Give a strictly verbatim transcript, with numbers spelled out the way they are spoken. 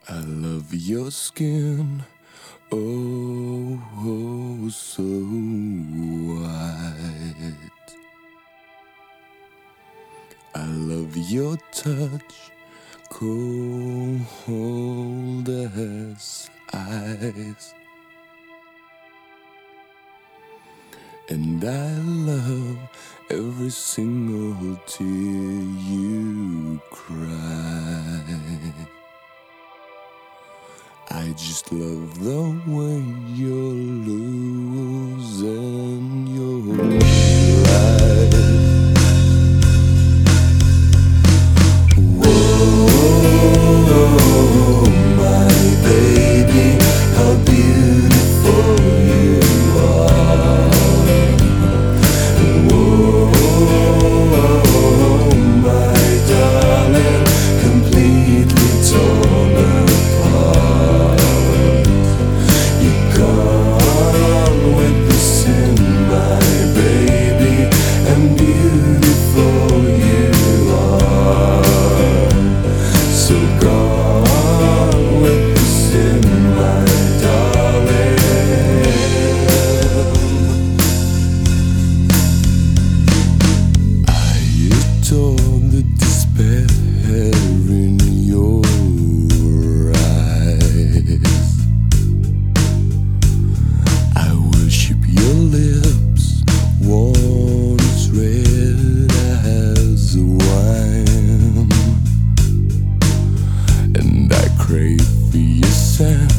I love your skin, oh, oh so white. I love your touch, cold as ice. And I love every single tear you cry. I just love the way you're losing your life. Whoa, my baby, how beautiful you are. Whoa, my darling, completely torn apart. You're gone with the sin, my baby, and beautiful you are. So gone with the sin, my darling. I adore the despair in your eyes. I worship your lips, once red as wine, and I crave for your scent